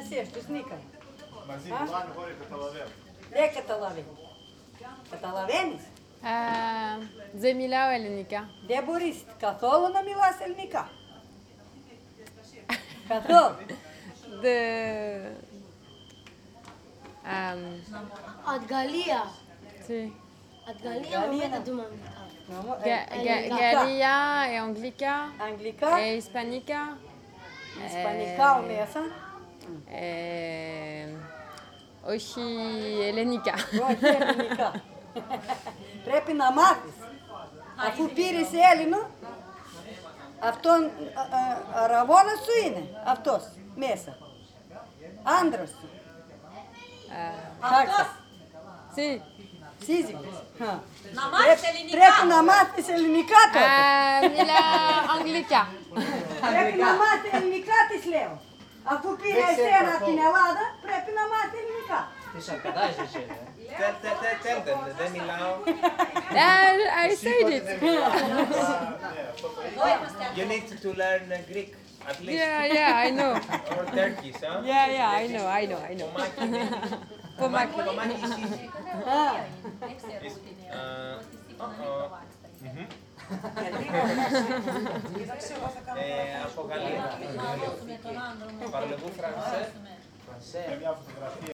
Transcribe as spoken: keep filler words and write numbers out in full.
εσύ, στους Νίκα. Μαζί μιλάνε χωρίς καταλαβαίνω. Δεν καταλαβαίνει. Καταλαβαίνεις. Ε, δεν μιλάω ελληνικά. Δεν μπορείς καθόλου να μιλάς ελληνικά. Καθόλου. De... Um, От Галия. sí. От Галия момента думам. Ga- ga- Galia e Anglica Αγγλικά, e Hispanica. ισπανικά ο μέσα. E... Όχι ελληνικά. Όχι ελληνικά. Πρέπει να μάθεις. Αφού πήρες Έλληνο, αυτόν αραβώνας σου είναι. Αυτός, μέσα. Άντρας σου. Αυτός. Sí. Σύζυγος. Να μάθεις ελληνικά. Πρέπει να μάθεις ελληνικά τότε. Ε, μιλάω αγγλικά. Πρέπει να μάθεις ελληνικά, της λέω. Αφού πήρε εσένα από την Ελλάδα, πρέπει να μάθεις ελληνικά. Τις αρκετάζει εσύ, ε. Tell them, δεν μιλάω. Yeah, I said it. You need to learn Greek, at least. Yeah, yeah, I know. Or Turkish, huh? Yeah, yeah, I know, I know, I know. Κομμάτι, κομμάτι εσύ. Α, Από Γαλλία. Parlez-vous français? Μια φωτογραφία.